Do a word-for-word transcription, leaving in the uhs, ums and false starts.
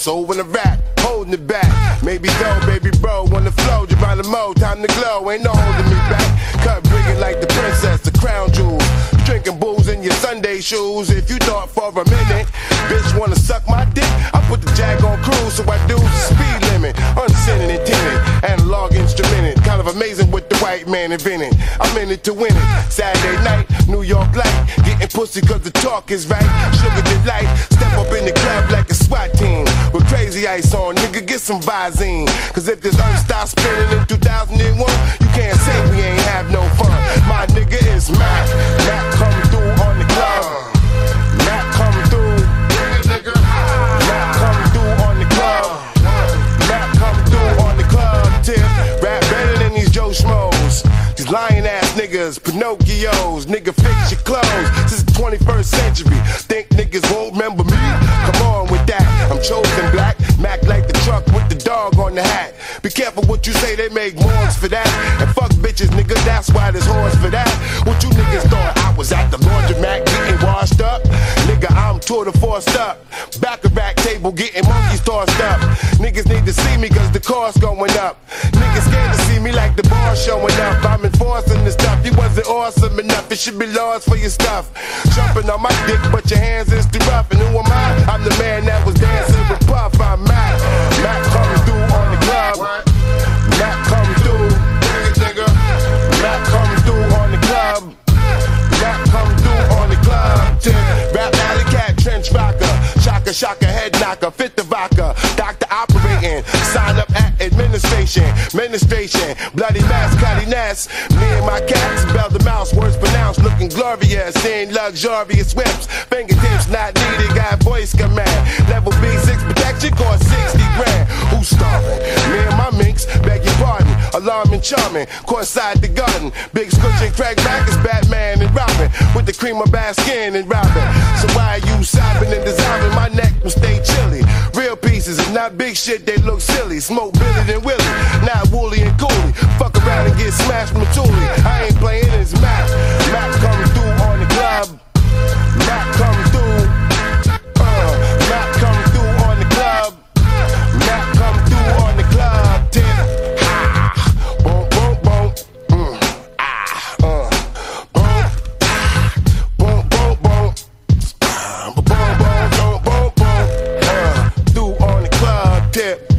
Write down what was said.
soul in the rap, holding it back. Maybe go, baby bro, wanna flow, Geronimo, time to glow, ain't no holding me back. Cut bringing like the princess, the crown jewel. Drinking booze in your Sunday shoes. If you thought for a minute, bitch wanna suck my dick, I put the Jag on cruise, so I do the speed limit. Unsinning and tinted, analog instrumented. Kind of amazing what the white man invented. I'm in it to win it. Saturday night, New York light. Getting pussy cause the talk is right. Sugar delight, step up in the club like a SWAT team. With crazy ice on, nigga get some Visine. Cause if this earth stops spinning in two thousand one, you can't say we ain't have no fun. My nigga is Mac. Mac coming through on the club. Mac coming through. Mac coming through on the club. Mac coming through on the club. Tip, rap better than these Joe Schmoes. These lying ass niggas, Pinocchios. Nigga fix your clothes. This is the twenty-first century. Think niggas won't remember me? Come on with that. I'm chosen black. Mac like the truck with the dog on the hat. Be careful what you say, they make morals for that. And fuck bitches, nigga, that's why there's horns for that. What you niggas thought I was at the laundromat getting washed up? Nigga, I'm tour de forced up. Back of back table getting monkeys tossed up. Niggas need to see me cause the cost going up. Niggas scared to see me like the bar showing up. I'm enforcing the stuff, you wasn't awesome enough. It should be lost for your stuff. Jumping on my dick, but your hands is too rough. And who am I? I'm the man that was dancing with Puff. I'm Mac. Mac coming through on the club. Mac coming through. Mac coming through on the club. Mac coming through on the club. Tip, rap alley cat, trench rocker. Shaka shaka head knocker, fit the vodka. Doctor operating, sign up at administration. Administration, bloody mascotti Ness. Me and my cats, bell the mouse, words pronounced, looking glorious. In luxurious whips, fingertips not needed, got voice command. Level B six protection cost sixty grand. Who's starving? Me and my minks, beg your pardon. Alarming, charming, caught side the garden. Big Scooch and Craig Mack is Batman and Robin. With the cream of bad skin and Robin. So why are you sobbing and dissolving? My neck will stay chilly. Real pieces is not big shit, they look silly. Smoke Billy and Willie, not Wooly and Cooley. Fuck around and get smashed from Thule. I ain't playing his Mac. Mac coming through on the club. Mac coming through. Uh, Mac coming through on the club. Mac coming through on the club. Tip. Ah, boom, boom, boom. Mm, ah, uh, boom, ah, boom, boom, boom. Ah, boom, boom, boom, boom, boom. Uh, through on the club. Tip.